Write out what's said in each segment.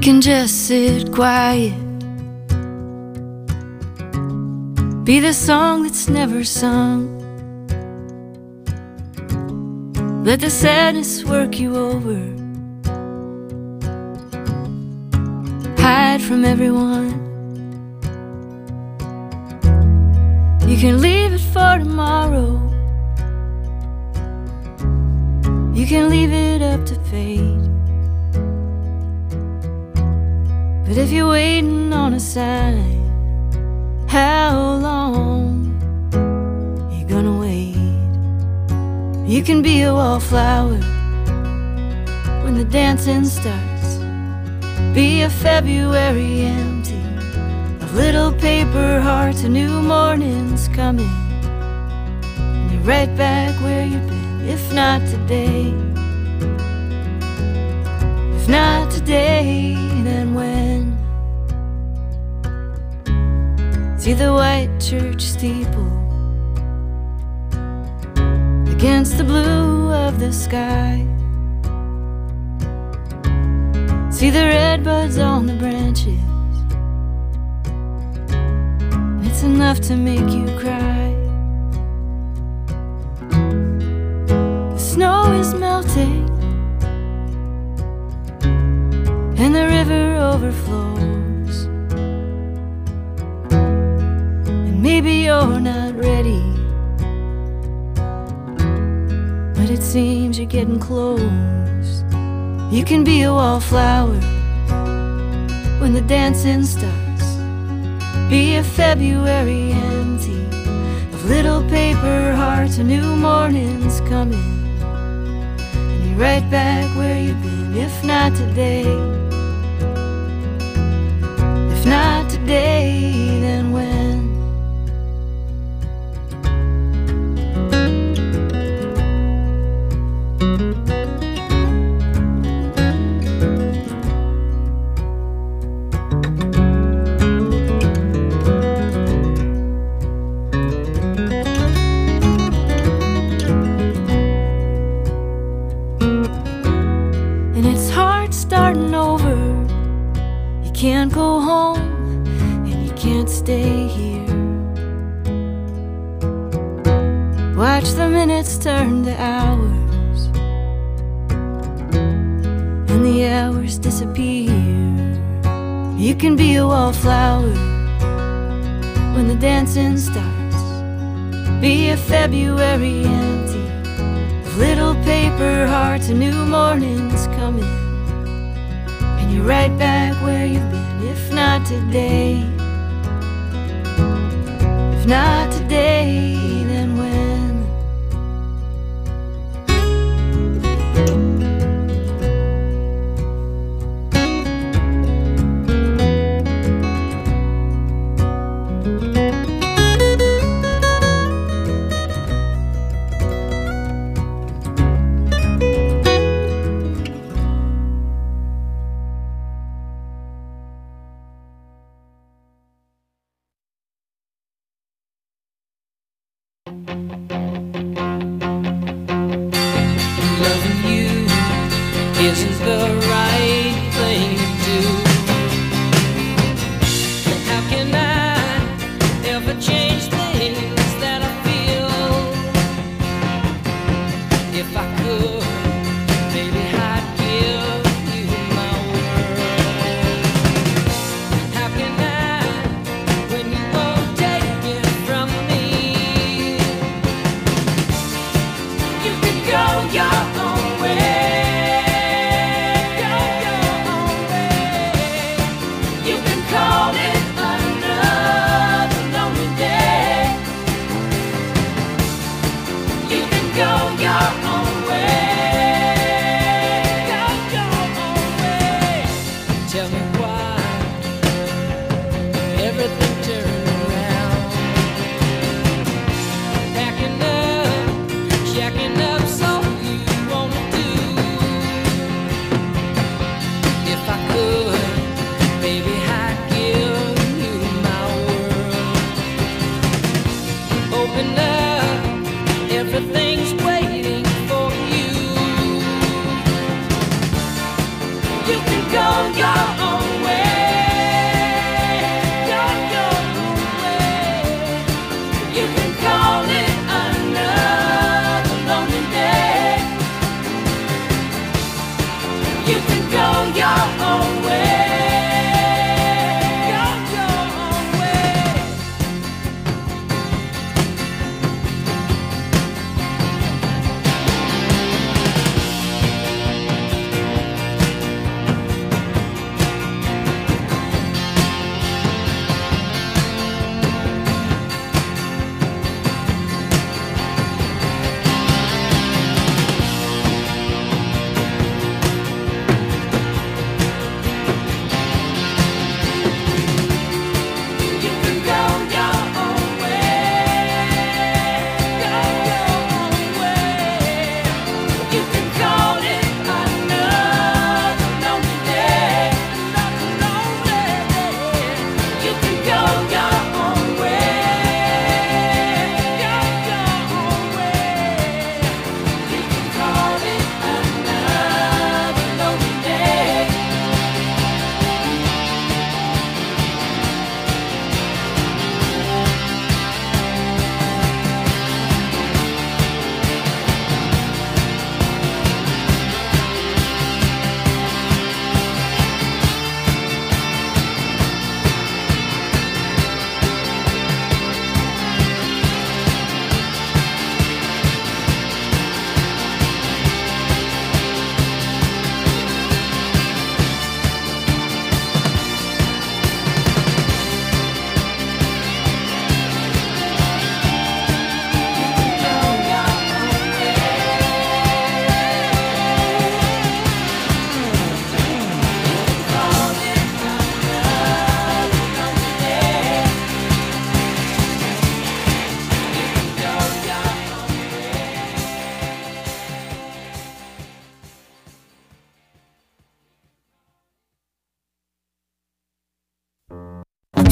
can just sit quiet, be the song that's never sung. Let the sadness work you over, hide from everyone. You can leave it for tomorrow, you can leave it up to fate. But if you're waiting on a sign, how long you gonna wait? You can be a wallflower when the dancing starts, be a February empty of little paper hearts. A new morning's coming, and you're right back where you've been. If not today, if not today, then when? See the white church steeple against the blue of the sky. See the red buds on the branches, it's enough to make you cry. The snow is melting and the river overflows, and maybe you're not ready, but it seems you're getting close. You can be a wallflower when the dancing starts, be a February empty of little paper hearts. A new morning's coming, and you're right back where you've been. If not today, if not today, then when? And it's hard starting over. You can't go home and you can't stay here. Watch the minutes turn to hours, and the hours disappear. You can be a wallflower when the dancing starts, be a February empty of little paper hearts. A new morning's coming, and you're right back where you've been. If not today, if not today, then when? Loving you isn't the right thing to do. How can I ever change things that I feel? If I could, maybe I'd give you my world. How can I, when you won't take it from me? You can go your own way, go your own way. You can call it another lonely day. You can go your own way, go your own way. Tell me why everything turned around. Packing up, jacking up, so you wanna do. If I could, baby, I'd give you my world. Open up, everything's waiting for you. You can go your own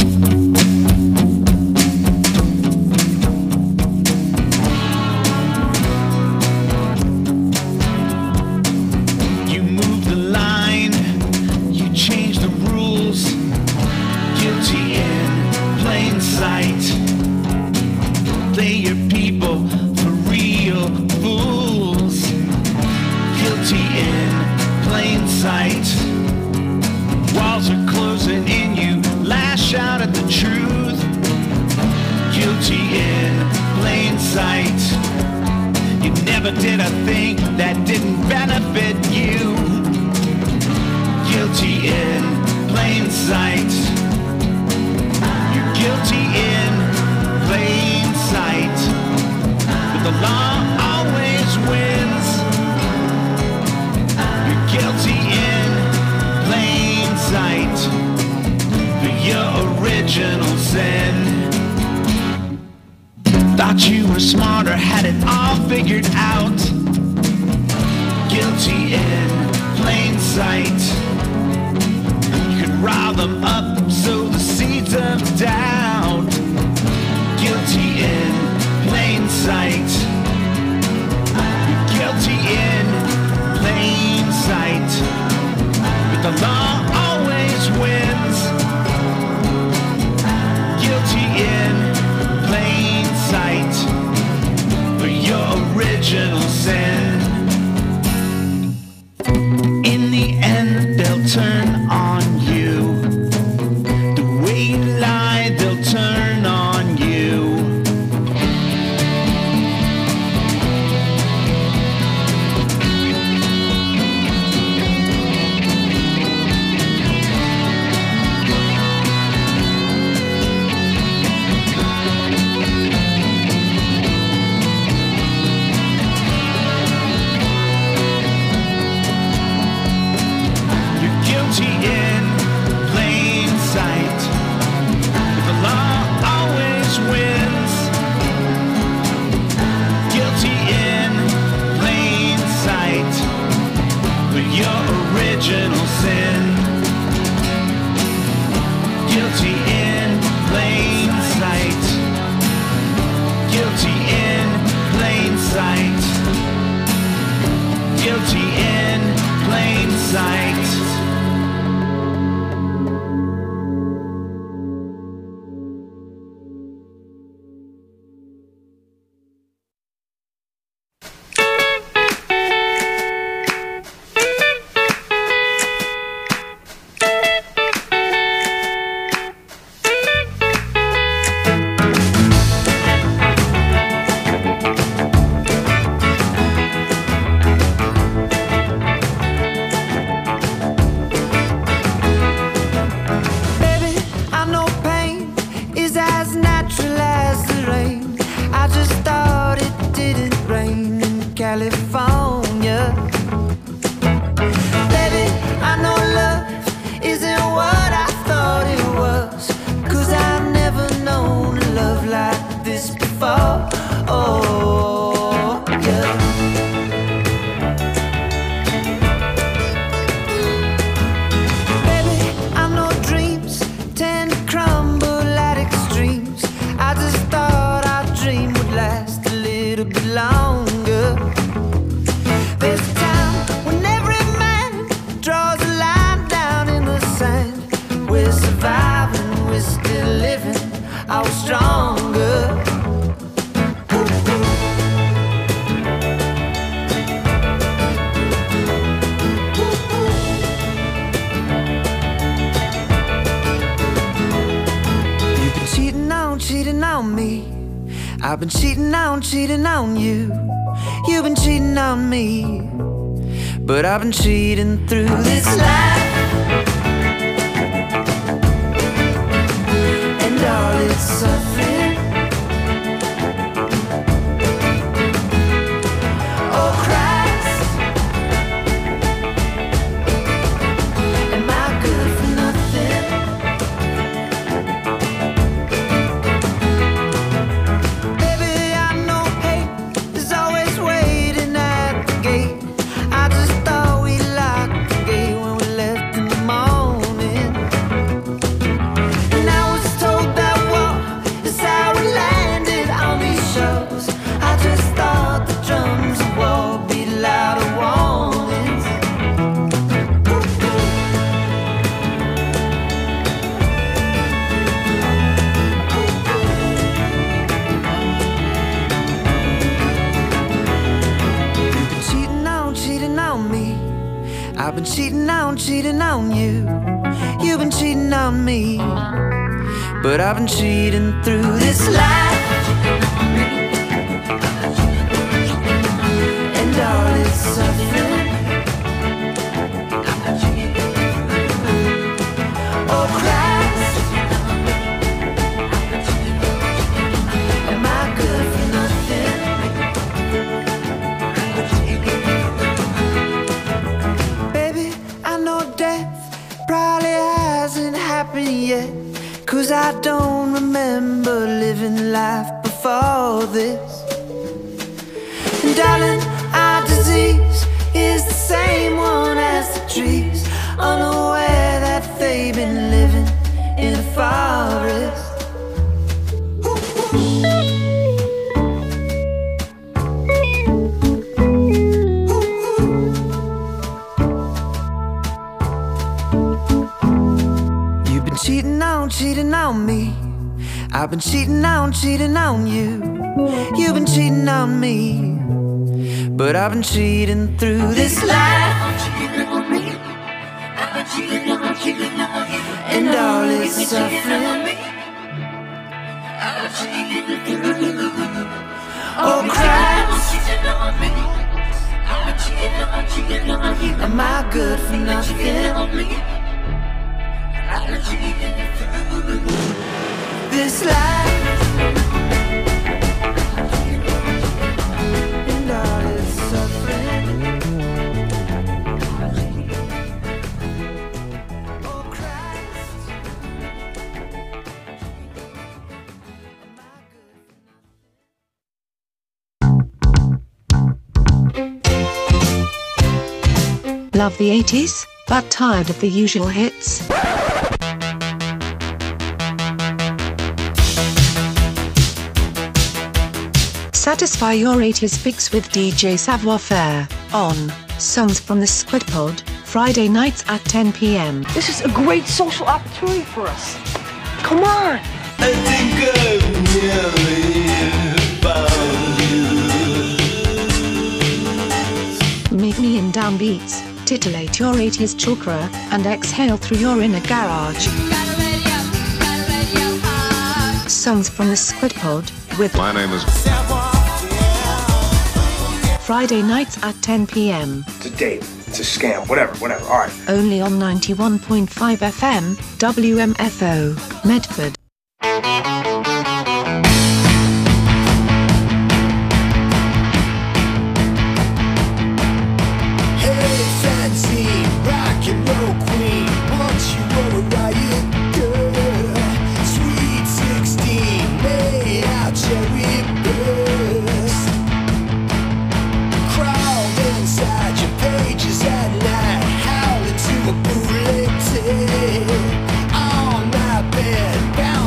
You move the line, you change the rules. Guilty in plain sight. Play your people for real fools. Guilty in plain sight. Walls are closing in, you lash out at the truth. Guilty in plain sight. You never did a thing that didn't benefit you. Guilty in plain sight. You're guilty in plain sight. But the law always wins. You're guilty in plain sight for your original sin. Thought you were smarter, had it all figured out. Guilty in plain sight. You could rile them up, sow the seeds of doubt. Guilty in plain sight. You're guilty in plain sight. But the law always wins. Guilty in plain sight for your original sin. In the end, they'll turn on you. The way you lie, they'll turn on you. You're guilty in plain sight. But the law always wins. Guilty in plain sight for your original sin. Guilty in plain sight. Guilty in plain sight. Guilty in plain sight. Baby, I know pain is as natural as the rain. I just thought it didn't rain in California. Baby, I know love isn't what I thought it was. 'Cause I've never known a love like this before. Oh, yeah. Baby, I know dreams tend to crumble at extremes. I just thought our dream would last a little bit longer. There's a time when every man draws a line down in the sand. We're surviving, we're still living, I was stronger. You've been cheating on me. I've been cheating on you. You've been cheating on me. But I've been cheating through this life. And all its suffering. Oh Christ, am I good for nothing? Baby, I know hate is always waiting at the gate. I just thought we locked the gate when we left I've been cheating on you. You've been cheating on me. But I've been cheating through this life, and all its suffering. Oh Christ, am I good for nothing? Baby, I know death probably hasn't happened yet, 'cause I don't remember living life before this. And darling, our disease is the same one as the trees, unaware that they've been living in a forest. You've been cheating on me. I've been cheating on you. You've been cheating on me. But I've been cheating through this life, and all its suffering. Oh Christ, am I good for nothing? This life, and all its suffering. Oh Christ, Love the 80s, but tired of the usual hits? Satisfy your 80s fix with DJ Savoir Faire on Songs from the Squid Pod, Friday nights at 10 p.m. This is a great social opportunity for us. Come on! I think I've nearly found you. Meet me in downbeats, titillate your 80s chakra, and exhale through your inner garage. Songs from the Squid Pod with My name is Friday nights at 10 p.m. It's a date. It's a scam. Whatever. All right. Only on 91.5 FM, WMFO, Medford. Hey, fancy rock and roll queen, once you were a riot girl. Sweet 16, made out cherry burst. Crawled inside your pages at night, howling to a bootleg tape. On my bed, bound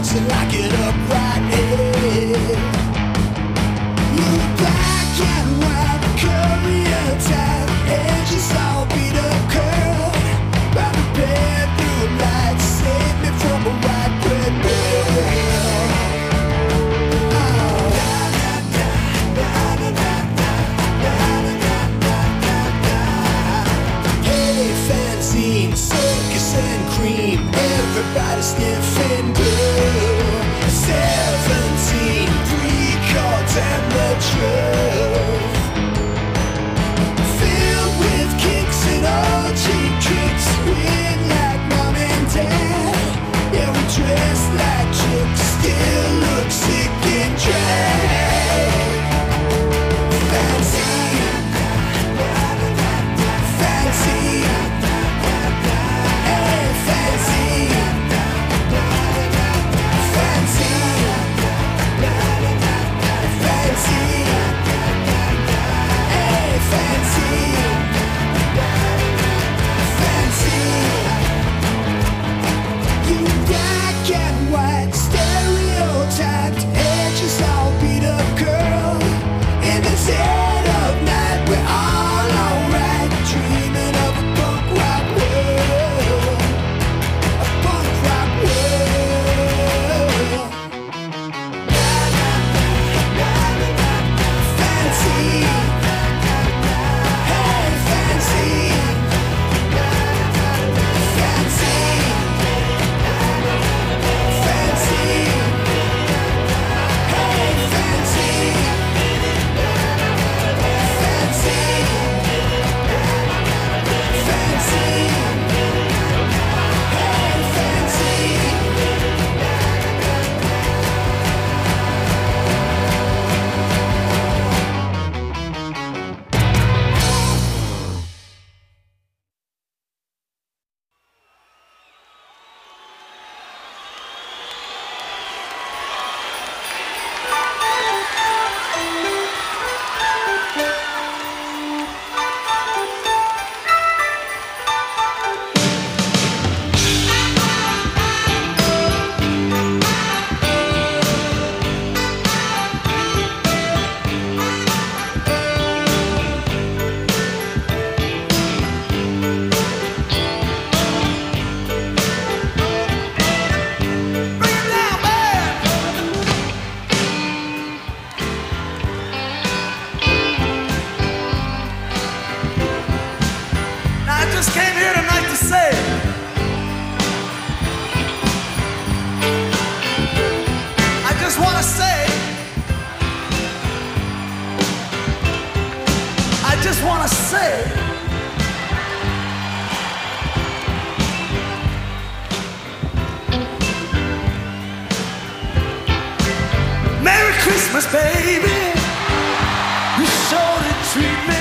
Merry Christmas, baby. You sure did treat me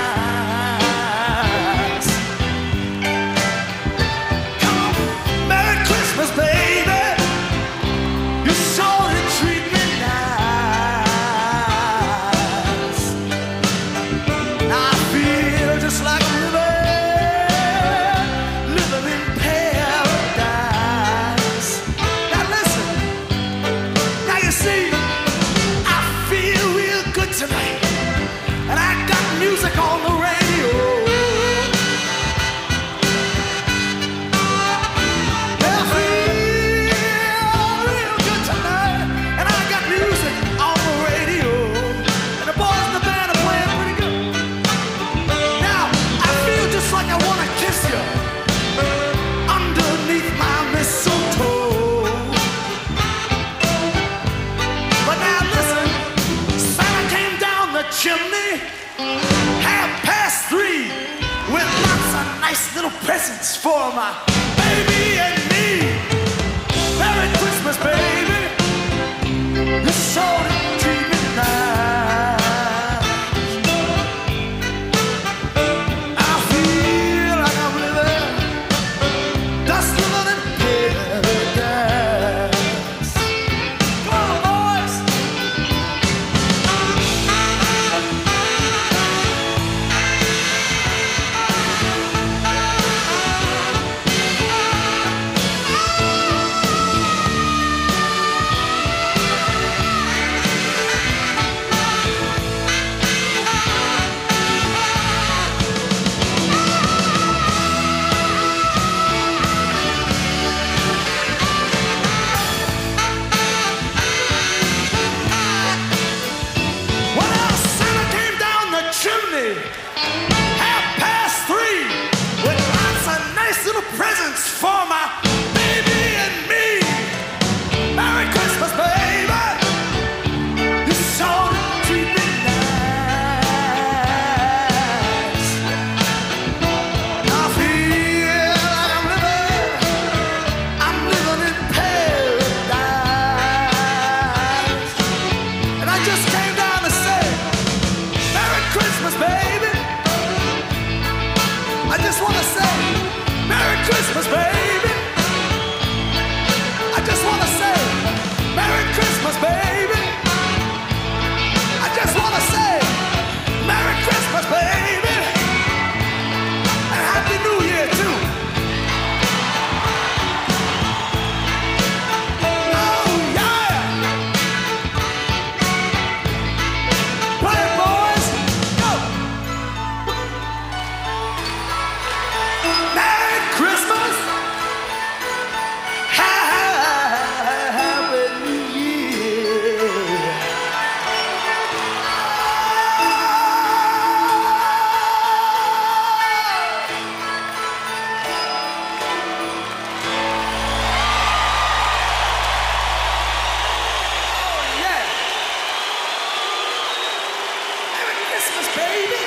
nice. Come on, Merry Christmas, baby. You sure did treat me nice. Now I feel just like a river living in paradise. Now listen, now you see, I feel real good tonight, and I got music on the radio. I feel real good tonight, and I got music on the radio, and the boys in the band are playing pretty good. Now I feel just like I wanna kiss you underneath my mistletoe. But now listen, Santa came down the chimney 3:30 with lots of nice little presents for my baby and me. Merry Christmas, baby. You sure did treat me nice. I feel like I'm living, just living in paradise. Come on, boys. Well, Santa came down the chimney 3:30 with lots of nice little presents for my baby and me. Merry Christmas, baby. You sure did treat me nice. I feel like I'm living in paradise. And I just came down to say, Merry Christmas, baby. I just want to say, Merry Christmas, baby. I just want to say, Merry Christmas, baby. I just want to say, Merry Christmas, baby. And Happy New Year, too. Oh, yeah. Play it, boys. Go. Merry Christmas. Happy New Year. Oh, yeah. Merry Christmas, baby.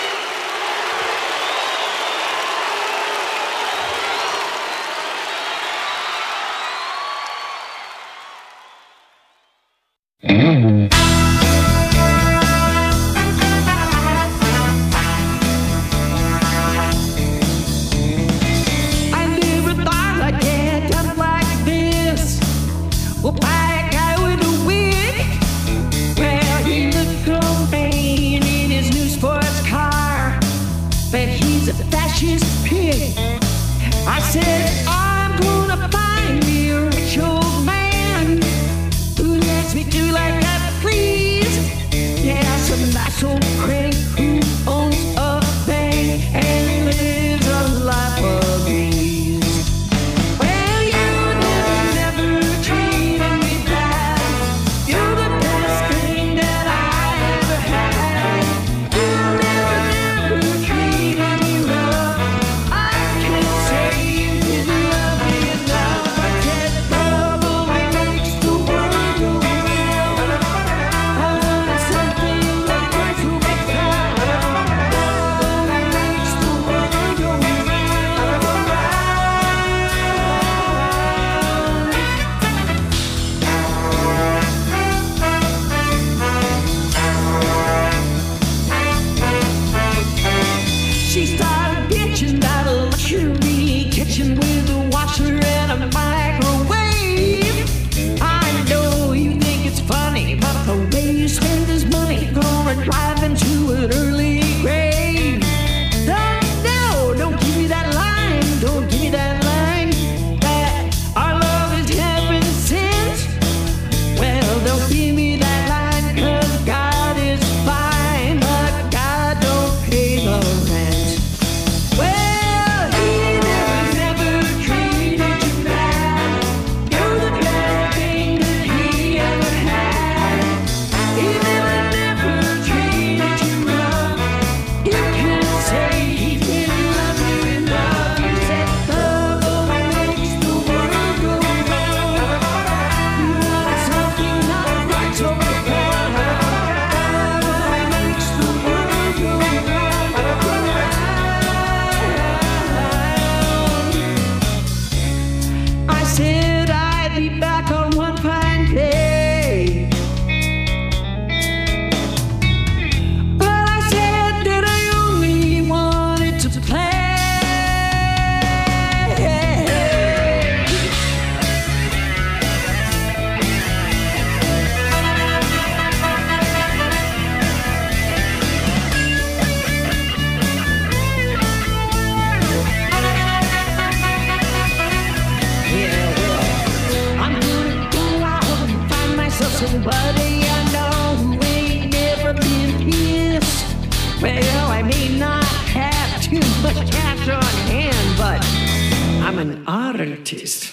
I never thought I'd get up like this. Well, by a guy with a wig. Well, he looked profane in his new sports car, but he's a fascist pig. I said, I'm gonna find me a rich old man who lets me do like I please. Yeah, some nice old crank who owns a bank and lives a life of ease. Well, you never treated me bad. You're the best thing that I ever had. You never treated me rough. I can't say you didn't love nobody I know who ain't never been pissed. Well, I may not have too much cash on hand, but I'm an artist.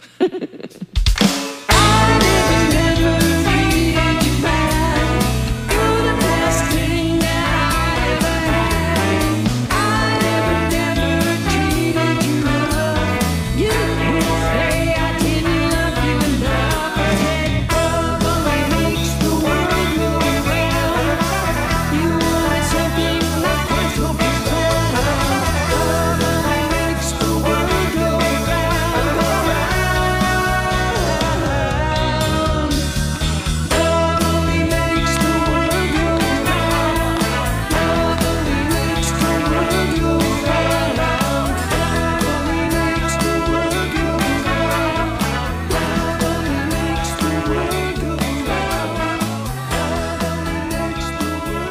I never treated you bad. You're the best thing that I ever had. I never treated you rough. You can't say I didn't love you enough. I said love only makes the world go round. You want something not quite so profound. Love only makes the world go round, go round. Love only makes the world go round. Love only makes the world go round. Love only makes the world go round. Love only makes the world go round. Love only makes the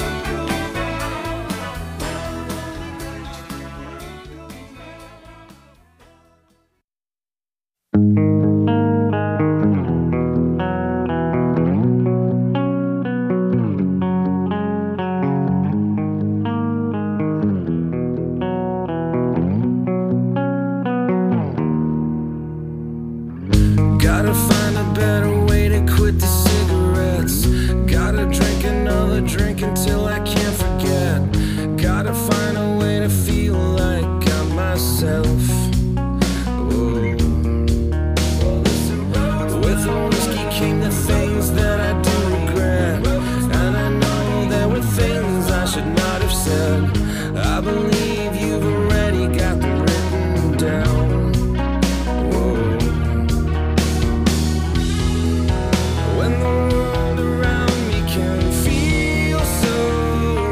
Gotta find a better way to quit the cigarettes. Gotta drink another drink until I can't forget. Gotta find a way to feel like I'm myself. Whoa. With the whiskey came the things that I do regret. And I know there were things I should not have said. I believe you've already got them written down. Whoa. When the world around me can feel so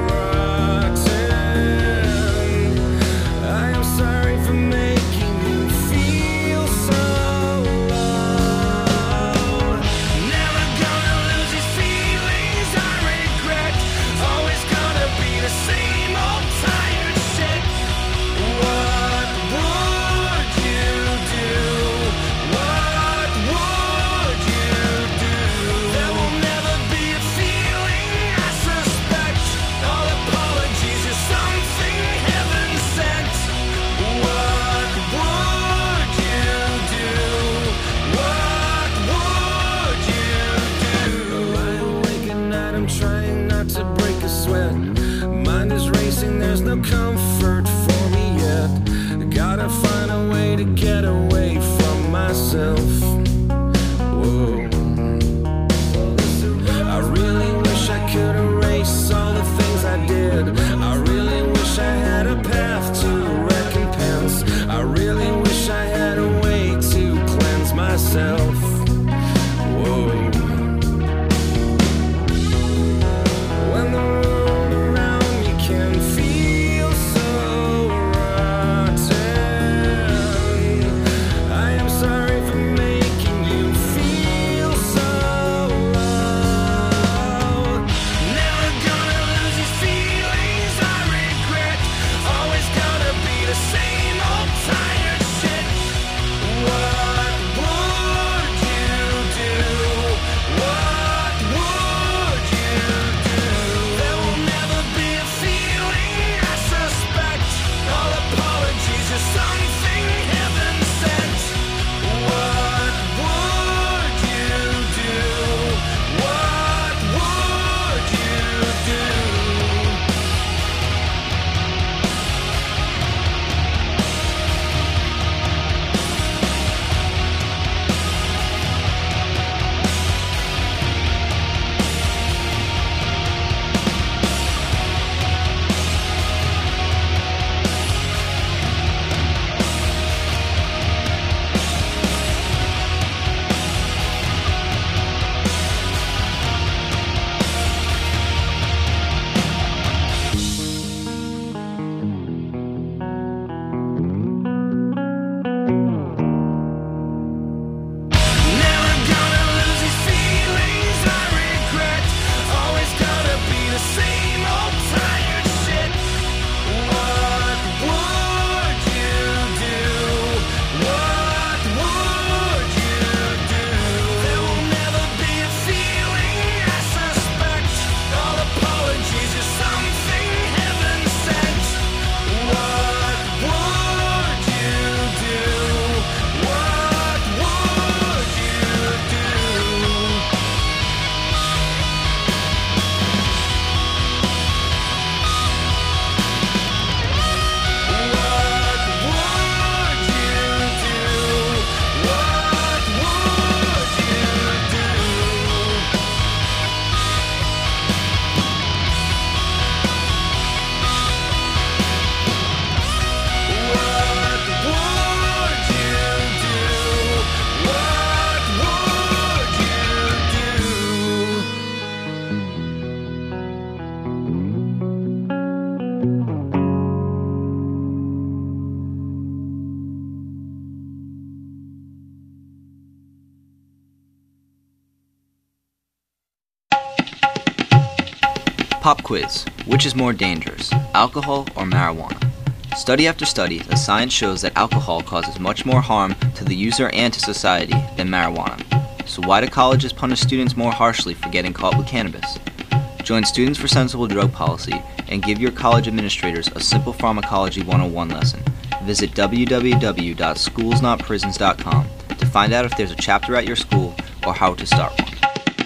Pop quiz. Which is more dangerous, alcohol or marijuana? Study after study, the science shows that alcohol causes much more harm to the user and to society than marijuana. So why do colleges punish students more harshly for getting caught with cannabis? Join Students for Sensible Drug Policy and give your college administrators a simple pharmacology 101 lesson. Visit www.schoolsnotprisons.com to find out if there's a chapter at your school or how to start one.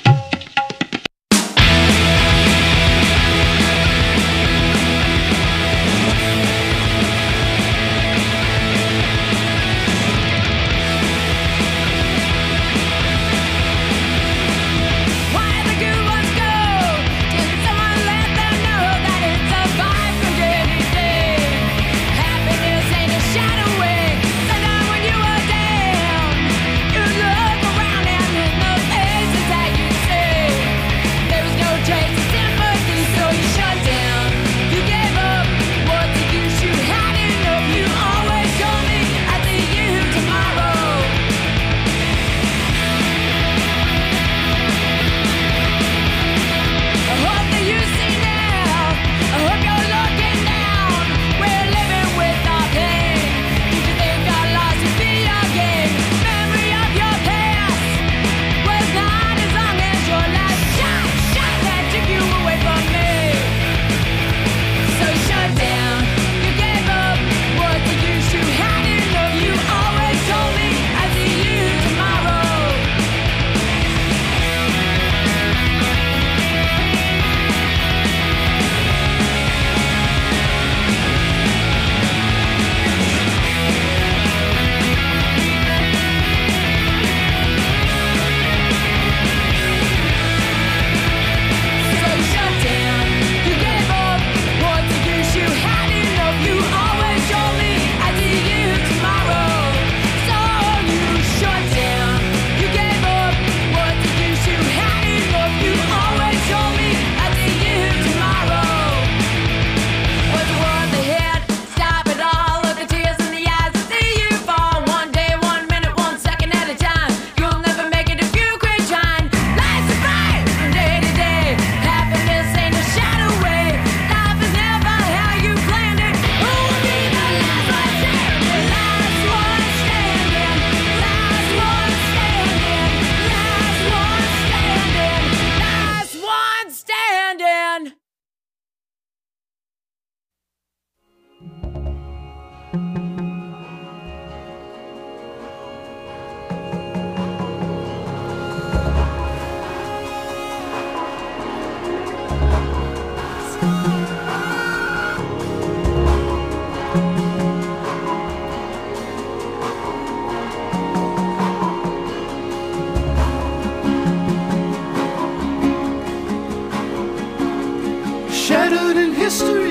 Shattered in history,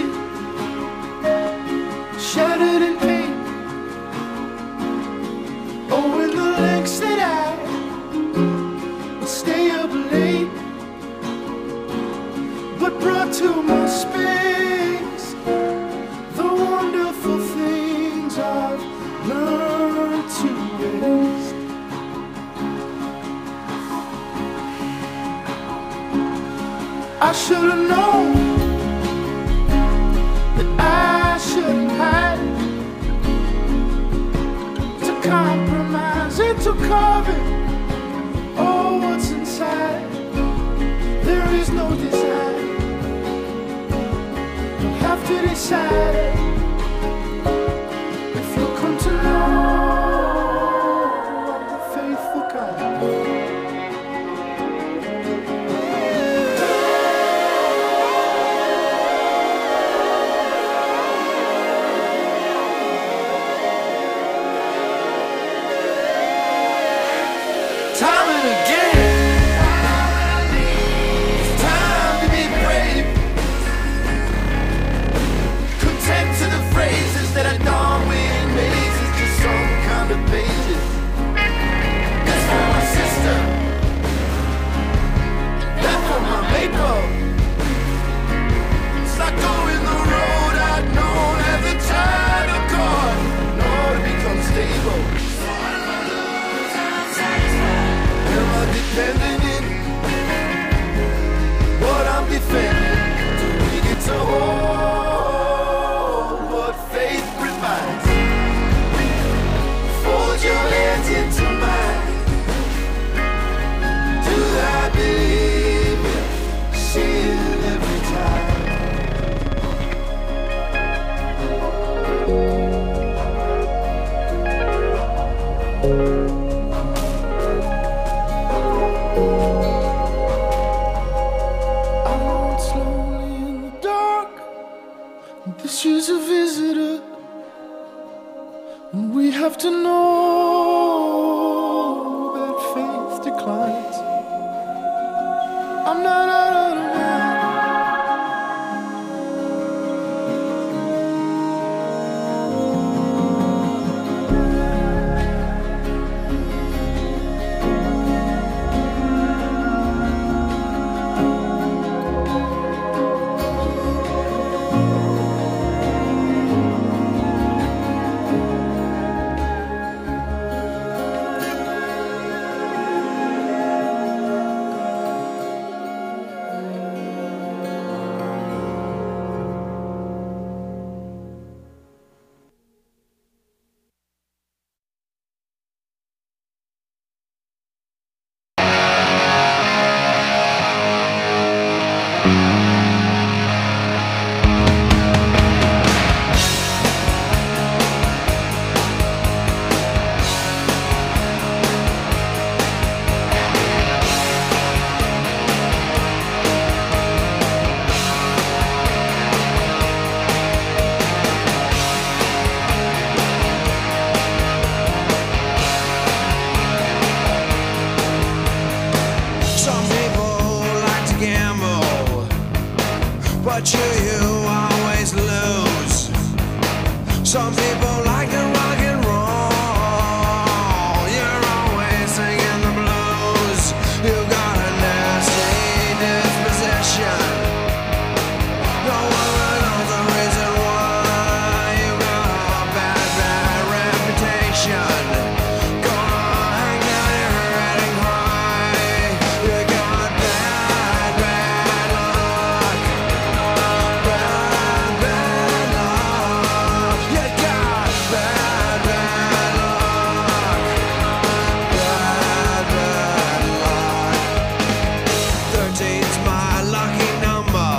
shattered in pain. Oh, in the lengths that I would stay up late, but brought to my space the wonderful things I've learned to waste. I should have known I shouldn't hide, to compromise and to cover all what's inside. There is no desire, you have to decide if you come to know I'm the faithful kind. have to know that faith declines. I'm not out of the but you always lose. Some people like to rock and roll. You're always singing the blues. You've got a nasty disposition. No one knows the reason why. You've got a bad, bad reputation. Gonna hang down your head and cry. You got bad, bad luck. Bad, bad luck. You got bad, bad luck. Bad, bad luck. 13's my lucky number.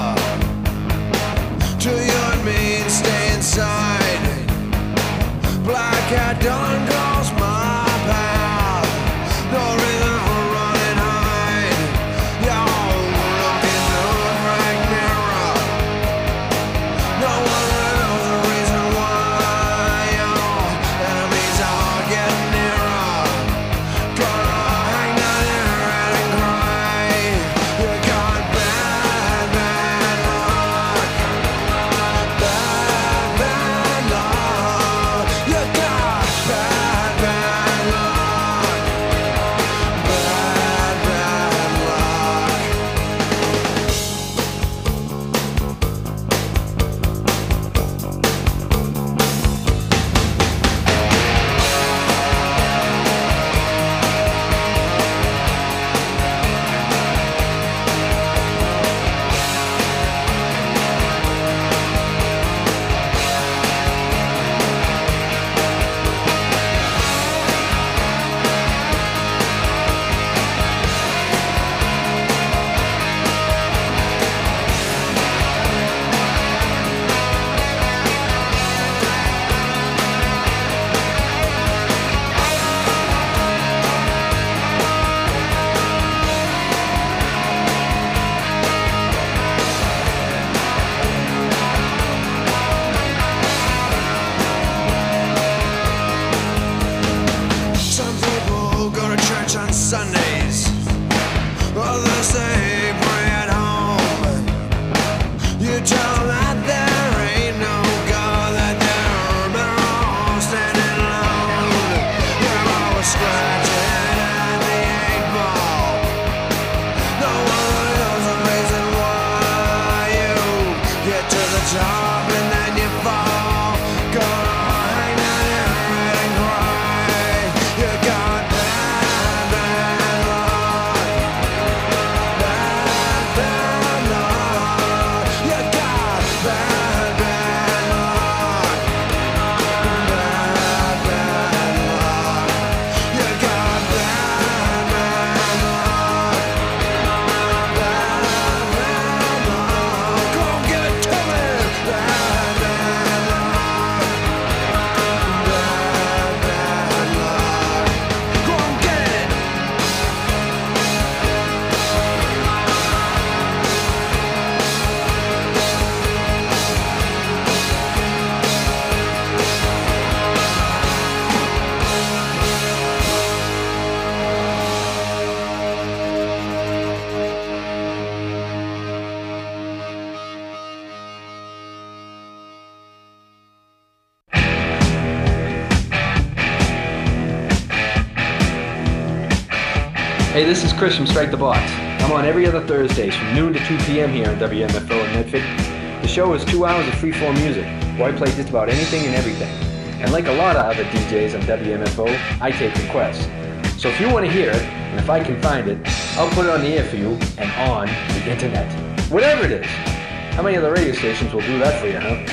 To you and me and stay inside. Black cat done calls my path. No reason for run and hide. Y'all look into a cracked mirror. No one knows the reason why. Y'all enemies are getting nearer. Gonna hang down your head and cry. You got bad, bad luck. Bad, bad luck. You got bad, bad luck. Bad, bad luck. Some people go to church on Sundays. Others say pray at home. You tell them that there ain't no God, that they're better off standing alone. You're always scratching at the 8 ball. No one knows the reason why you get to the top and then you fall. Gonna hang down your head and cry. You got bad, bad luck. Bad, bad luck. You got bad, bad luck. Bad, bad luck. You got bad, bad luck. Bad, bad luck. Come give it to me. Bad, Hey, this is Chris from Strike the Box. I'm on every other Thursdays from noon to 2 p.m. here on WMFO in Medford. The show is 2 hours of free-form music, where I play just about anything and everything. And like a lot of other DJs on WMFO, I take requests. So if you want to hear it, and if I can find it, I'll put it on the air for you and on the internet. Whatever it is. How many other radio stations will do that for you, huh?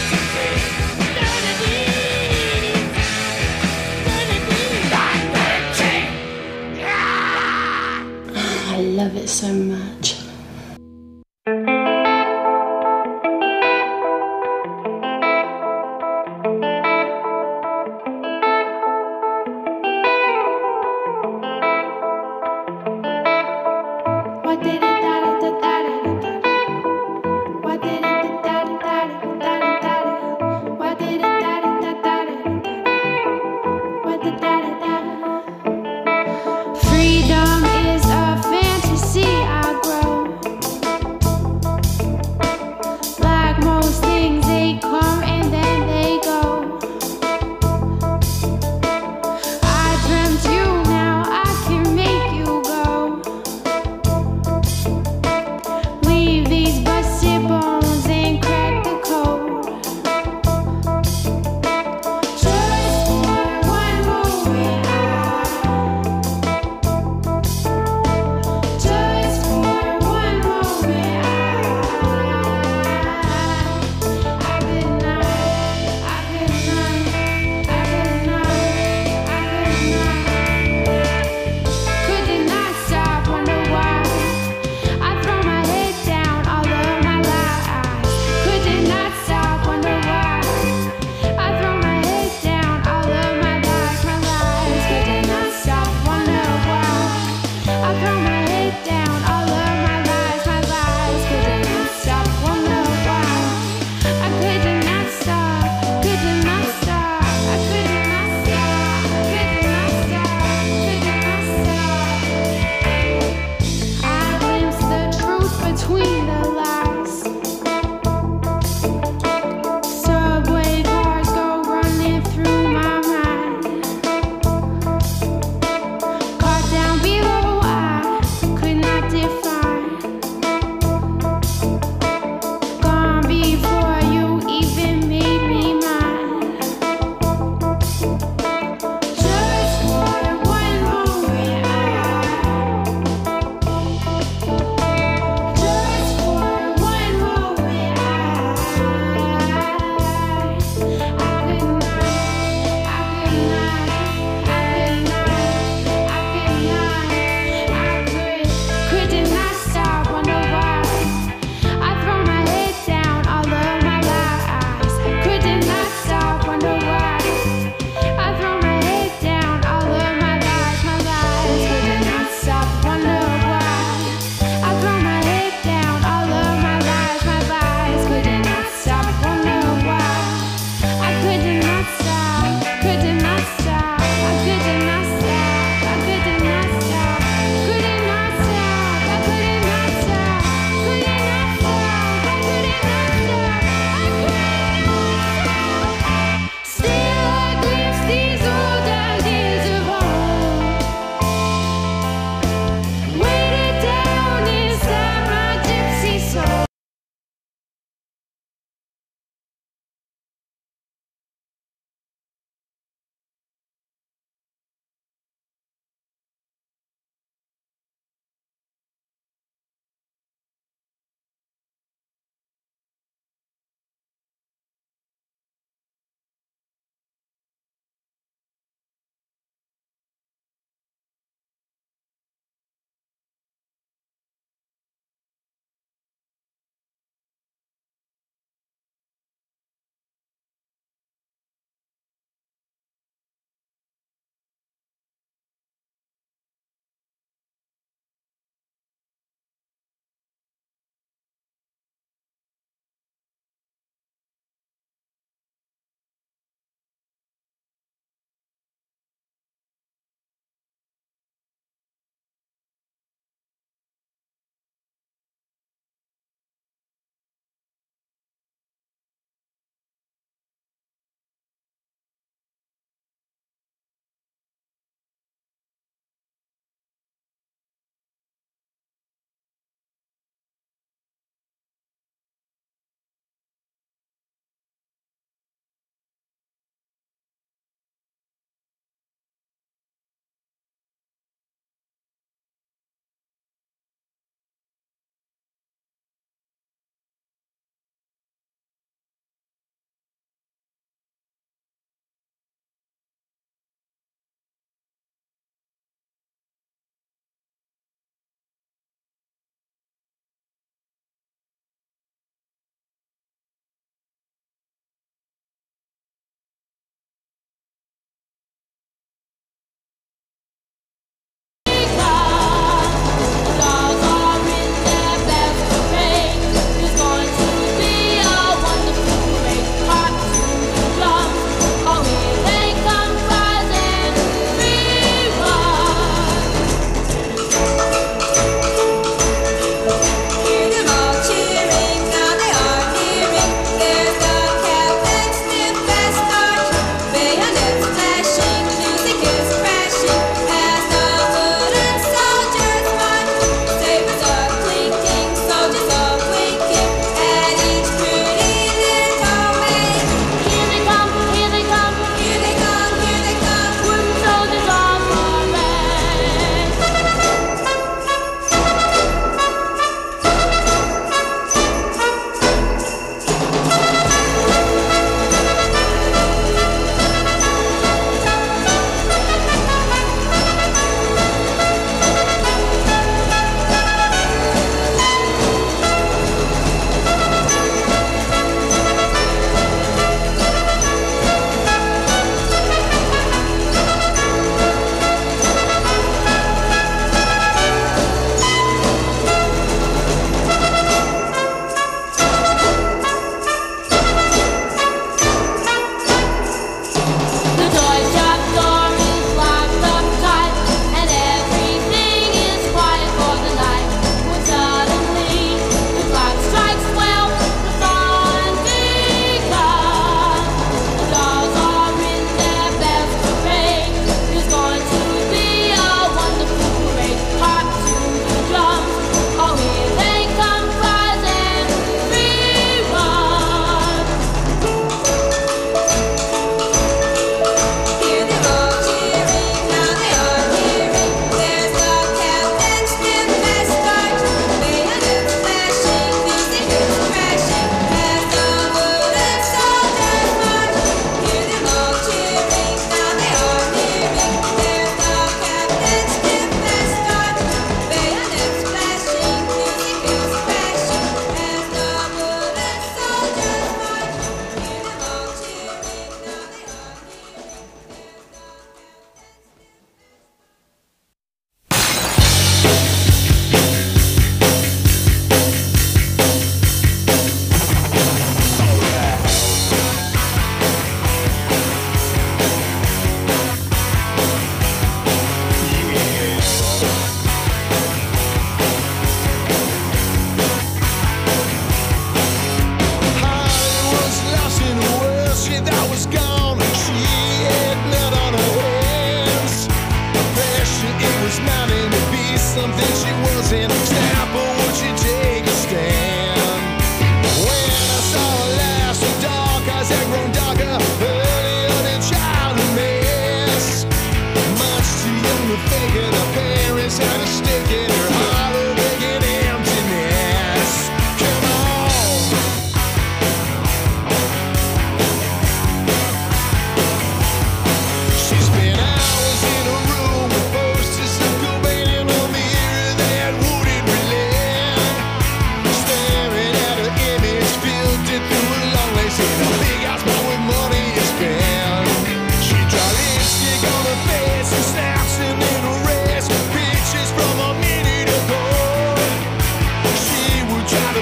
I love it so much. Freedom is a fantasy I grow. Like most things, they come and then they go. I dreamt you, now I can make you go.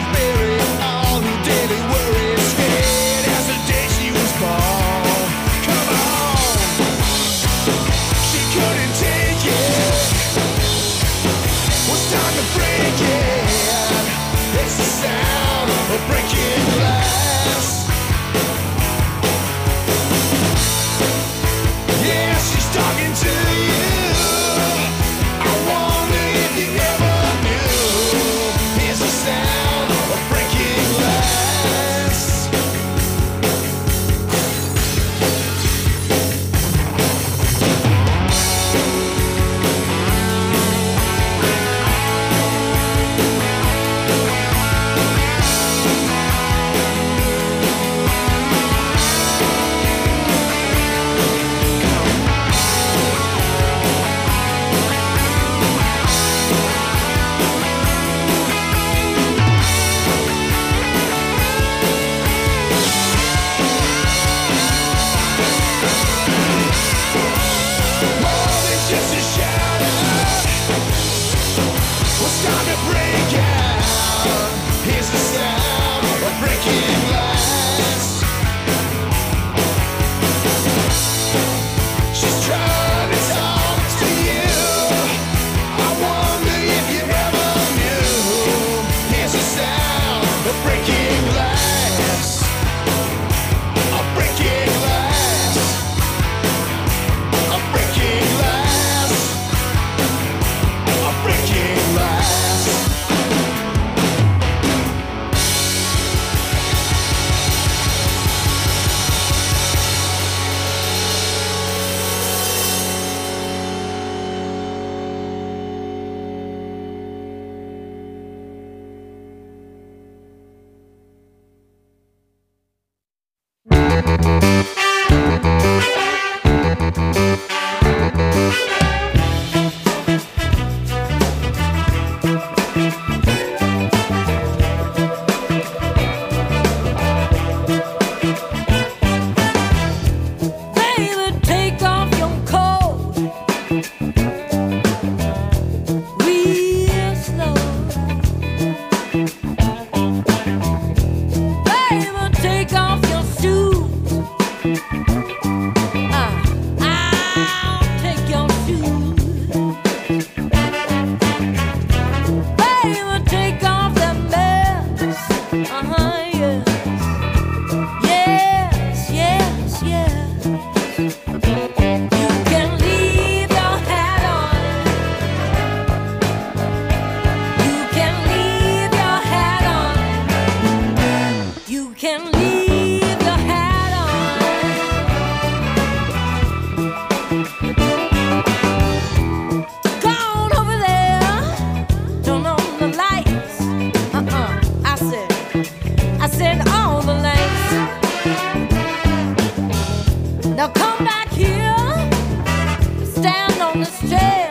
bury all her daily worries. Scared as the day she was born. Come on, she couldn't take it. Was time to break it. It's the sound of breaking glass. Yeah, she's talking to you. I wonder if you ever knew. It's the sound of breaking glass. More than just a shout-out. What's time to break out? Here's the sound of breaking glass. She's trying to talk to you. I wonder if you ever knew. Here's the sound of breaking glass. Of breaking glass. Of breaking glass. Of breaking glass. Baby, take off your coat real slow. Baby, take off your shoes. I'll take your shoes. Baby, take off that mess. Yes. Yes, yes, yes. You can leave your hat on. You can leave your hat on. You can leave your hat on. Go on over there. Turn on the lights. I said all the lights. Now come back here. Stand on the stairs.